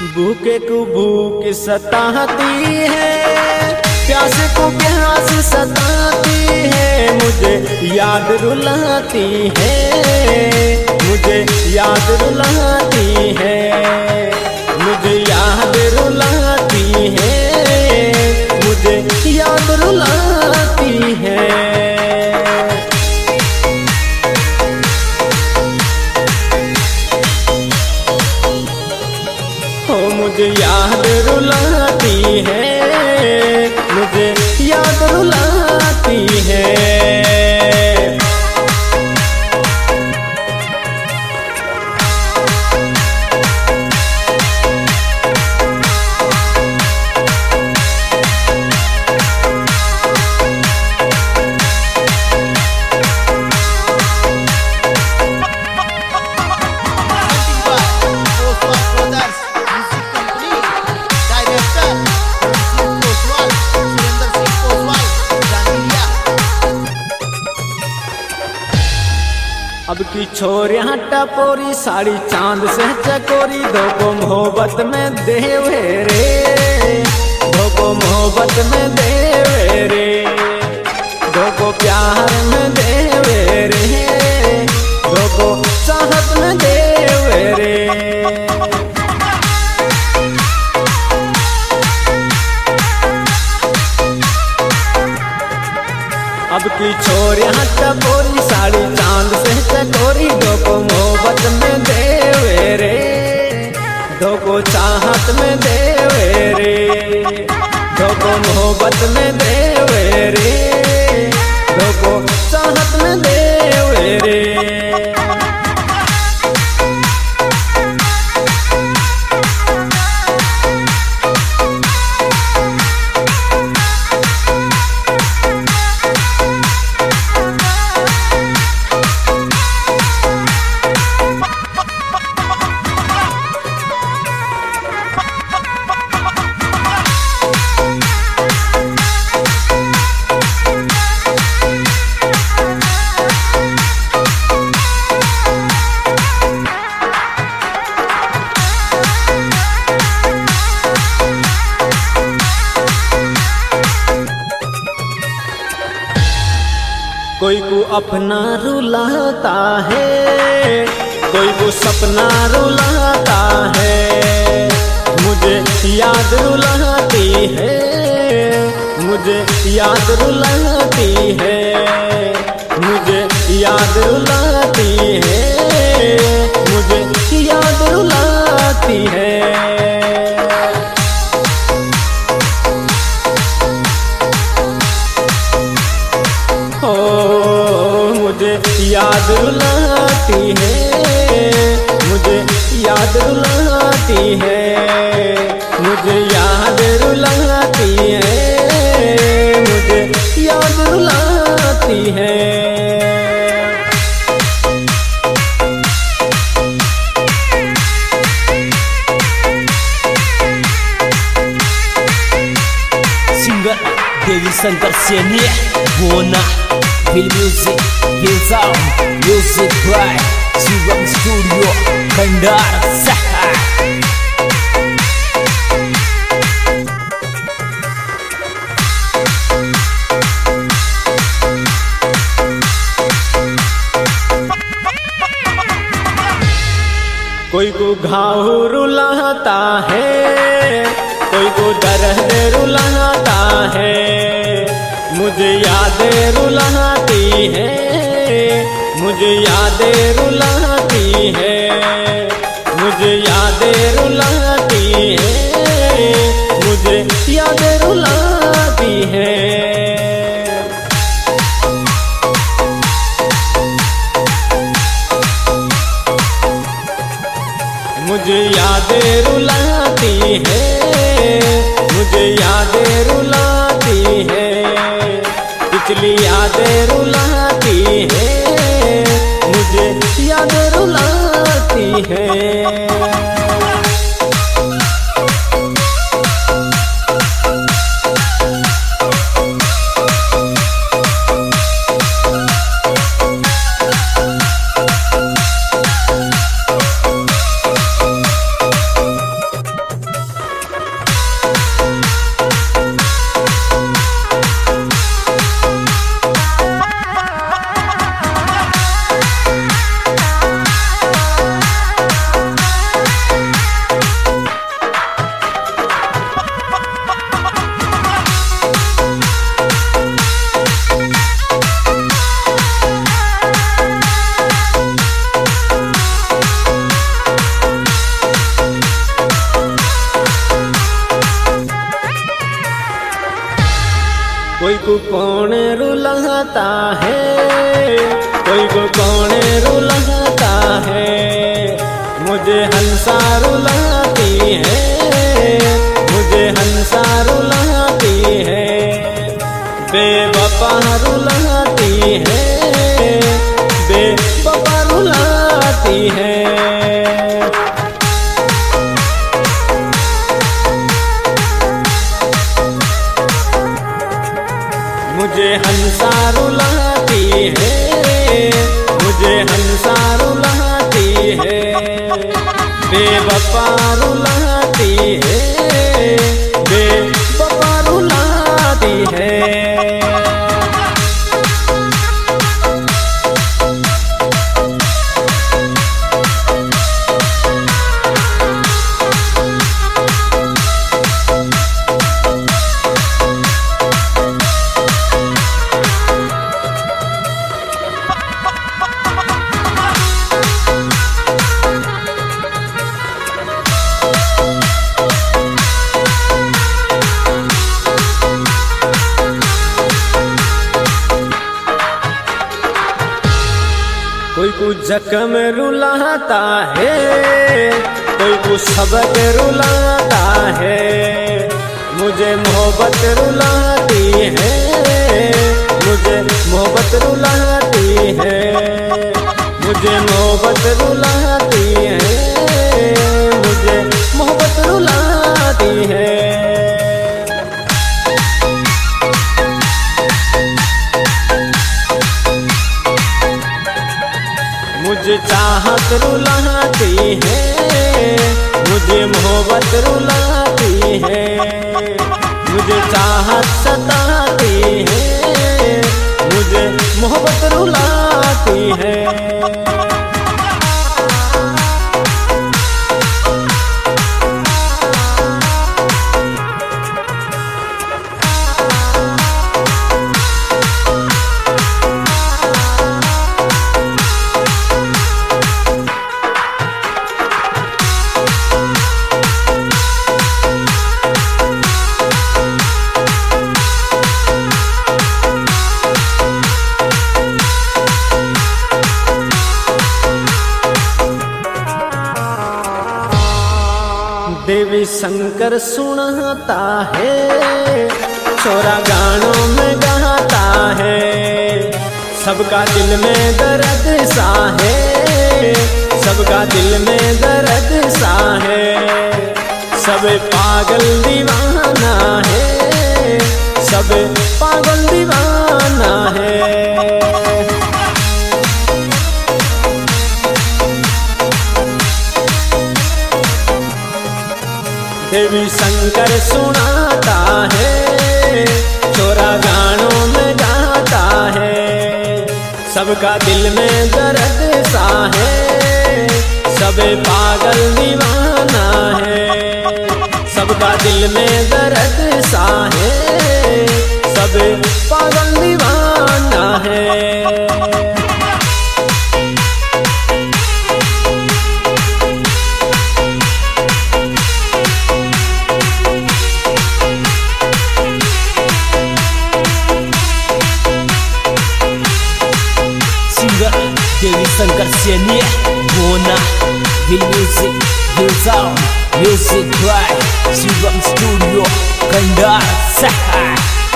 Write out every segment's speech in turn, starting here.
भूखे को भूख सताती है, प्यास को प्यास सताती है, मुझे याद रुलाती है, मुझे याद रुलाती है, मुझे याद रुलाती है, मुझे याद रुलाती है। मुझे याद रुलाती है, मुझे याद रुलाती है। अब की छोरियां टपोरी, साड़ी चांद से चकोरी, दो को मोहब्बत में देवे रे, दो को मोहब्बत में देवे रे, दो को प्यार में देवे रे, दो को चाहत में देवे रे। अब की छोरियां टपोरी, साड़ी चांद से चकोरी, दो को मोहब्बत में देवे रे, दो को चाहत में देवे रे, दो को मोहब्बत में देवे रे, दो को चाहत में देवे रे। कोई को अपना रुलाता है, कोई को सपना रुलाता है, मुझे याद रुलाती है, मुझे याद रुलाती है, मुझे याद रुलाती है, मुझे याद रुलाती है। मुझे याद रुलाती है, मुझे याद रुलाती है, मुझे याद रुलाती है, मुझे याद रुलाती है। सिंगर देवी शंकर सेनी होना Feel music, feel sound, music by Shivam Studio, Kandar Saha। कोई को घाव रुलाता है, कोई को दर्द रुलाता है, मुझे यादें रुलाती है, मुझे यादें रुलाती है, मुझे यादें रुलाती है, मुझे यादें रुलाती है। मुझे यादें रुलाती है, मुझे यादें रुलाती है, पिछली यादें रुलाती है, मुझे यादें रुलाती है। कौन रुलाता है, कोई को कौन रुलाता है। मुझे हंसा रुलाती है, मुझे हंसा रुलाती है। बेवफा रुलाती है, बेवफा रुलाती है। मुझे हंसा रुलाती है, मुझे हंसा रुलाती है। बेवफा रुलाती है, बेवफा रुलाती है। कोई को जख्म रुलाता है, कोई को सबक रुलाता है। मुझे मोहब्बत रुलाती है, मुझे मोहब्बत रुलाती है। मुझे मोहब्बत रुलाती है, मुझे मोहब्बत रुलाती है। मुझे चाहत रुलाती है, मुझे मोहब्बत रुलाती है। मुझे चाहत सताती है, मुझे मोहब्बत रुलाती है। देवी शंकर सुनाता है, छोरा गानों में गाता है। सबका दिल में दर्द सा है, सबका दिल में दर्द सा है। सब पागल दीवाना है, सब पागल दीवाना है। देवी शंकर सुनाता है, छोरा गानों में गाता है। सबका दिल में दर्द सा है, सब पागल दीवाना है। सबका दिल में दर्द सा है, सब पागल दीवाना है। Dewi Sangkar Senia Bona Hill Music Hill Sound Music by Shubham Studio Kandar Sahai.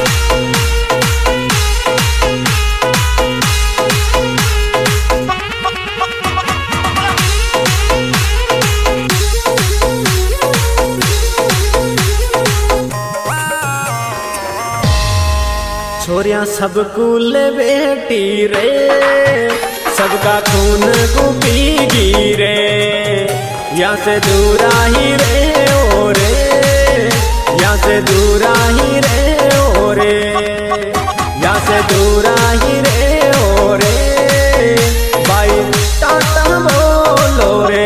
छोरिया सब कुल बेटी रे, सबका खून को पीगी रे। यहाँ से दूरा ही रे ओ रे, यहाँ से दूरा ही रे ओ रे। यहाँ से दूरा ही रे ओ रे, भाई टाटा बोलो रे।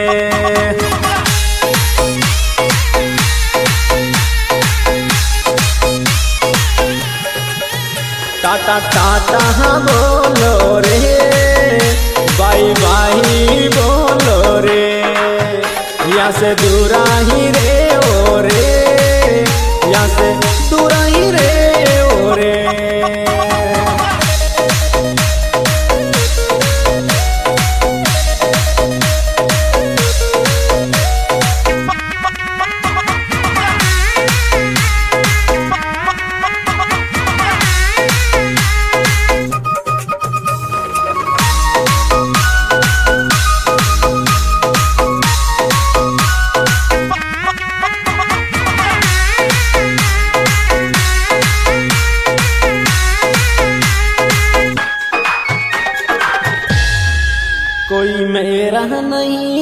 टाटा टाटा बोलो रे, बाई बाई बोलो रे। यहाँ से दूरा ही रे ओ रे, यहाँ से दूरा ही रे ओ रे।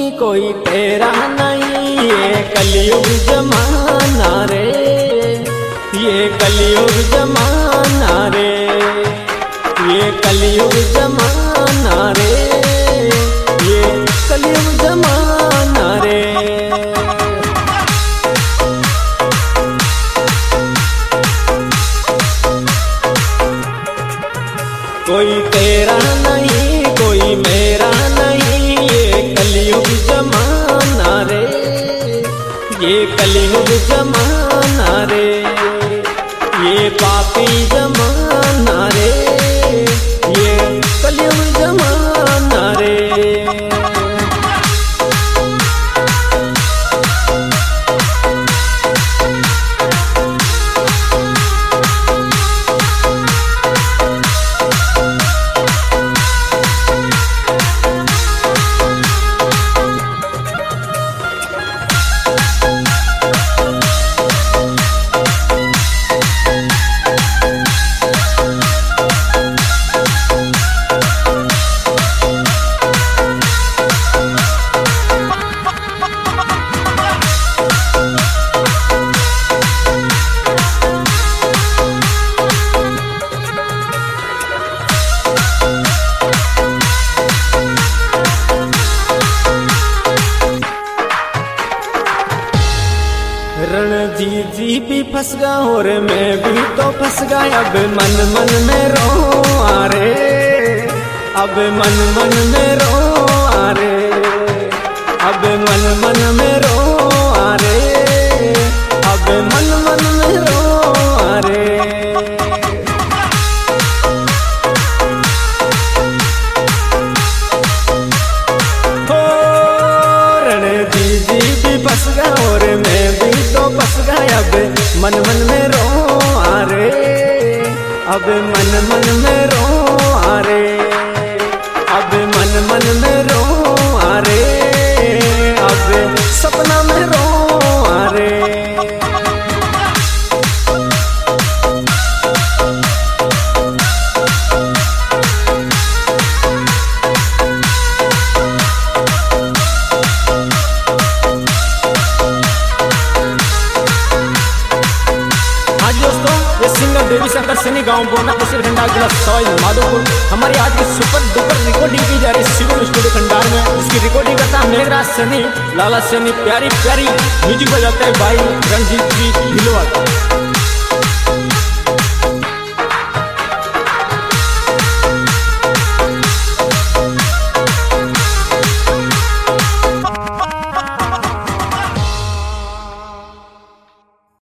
कोई तेरा नहीं, ये कलयुग जमाना रे, ये कलयुग जमाना रे, ये कलयुग जमाना रे, ये कलयुग जमाना रे। कोई तेरा नहीं, कोई मेरा नहीं, ये कलयुग जमाना रे, ये कलयुग जमाना रे, ये पापी जमाना रे, ये कलयुग जमाना रे। रणजीत जी भी फंस गया और मैं भी तो फंस गया, अब मन मन में रो आ रे, अब मन मन में रो आ रे, अब मन मन में रो आ रे, अब मन मन में रो आ रे। रणजीत जी भी फंस गया और मैं भी तो फंस गया, अब मन मन में रो आ रे, अब मन मन में रो आ रे, अब मन मन में रो आ रे, अब सपना में रो आ रे। देवी शंकर सैनी गांव बोना तहसील खंडार जिला सवाई माधोपुर। हमारी आज की सुपर डुपर रिकॉर्डिंग की जा रही है शिवम स्टूडियो खंडार में। इसकी रिकॉर्डिंग करता है मेघराज सैनी, लाला सैनी, प्यारी प्यारी म्यूजिक बजाते हैं भाई रणजीत जी भिलवाल।